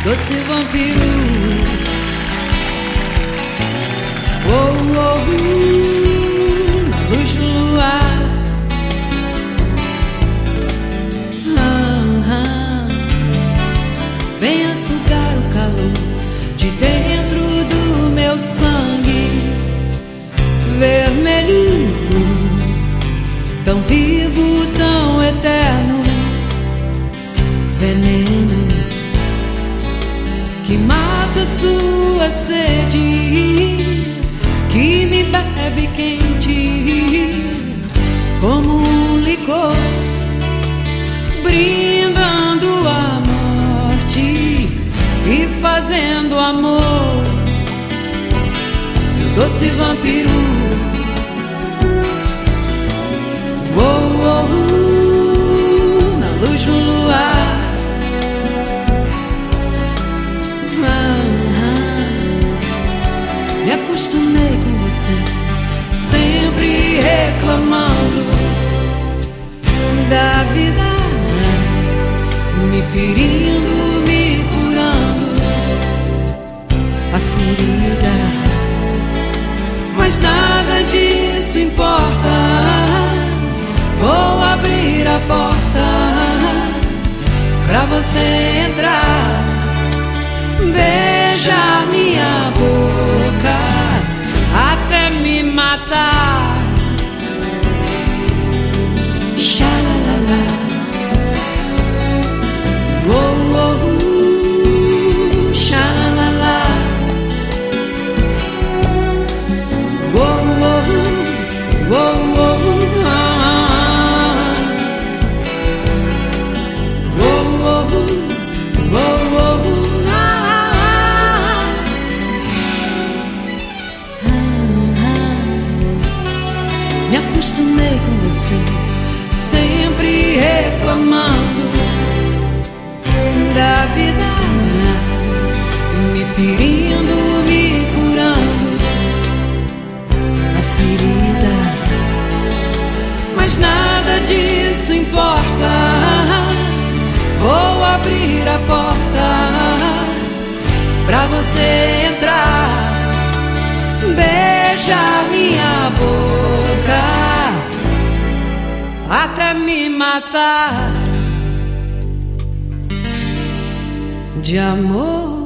doce vampiro. Oh, oh, na luz do luar. Venha sugar o calor de dentro do meu sangue vermelho, tão vivo, tão eterno, veneno que mata sua sede, que me bebe quente como um licor, brindando a morte e fazendo amor. Meu doce vampiro. Oh, oh, na luz do luar. Me acostumei com você, sempre reclamando da vida, me ferindo, me curando a ferida, mas nada disso importa. Vou abrir a porta pra você entrar, beijar minha boca até me matar. Xalalala. Oh, oh, xalalala. Oh, oh, oh, oh. Me acostumei com você, sempre reclamando da vida, me ferindo, me curando a ferida, mas nada disso importa. Vou abrir a porta pra você entrar, beijar minha boca até me matar de amor.